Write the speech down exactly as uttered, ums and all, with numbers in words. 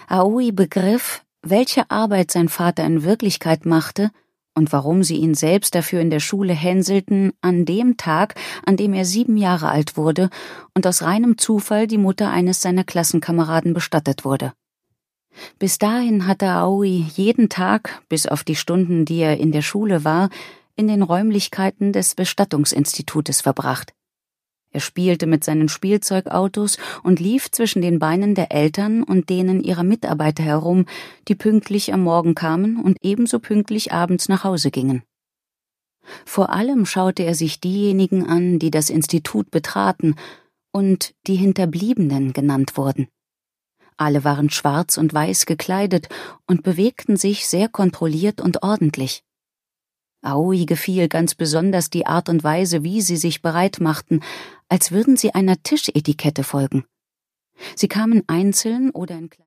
Aoi begriff, welche Arbeit sein Vater in Wirklichkeit machte und warum sie ihn selbst dafür in der Schule hänselten, an dem Tag, an dem er sieben Jahre alt wurde und aus reinem Zufall die Mutter eines seiner Klassenkameraden bestattet wurde. Bis dahin hatte Aoi jeden Tag, bis auf die Stunden, die er in der Schule war, in den Räumlichkeiten des Bestattungsinstitutes verbracht. Er spielte mit seinen Spielzeugautos und lief zwischen den Beinen der Eltern und denen ihrer Mitarbeiter herum, die pünktlich am Morgen kamen und ebenso pünktlich abends nach Hause gingen. Vor allem schaute er sich diejenigen an, die das Institut betraten und die Hinterbliebenen genannt wurden. Alle waren schwarz und weiß gekleidet und bewegten sich sehr kontrolliert und ordentlich. Aoi gefiel ganz besonders die Art und Weise, wie sie sich bereit machten, als würden sie einer Tischetikette folgen. Sie kamen einzeln oder in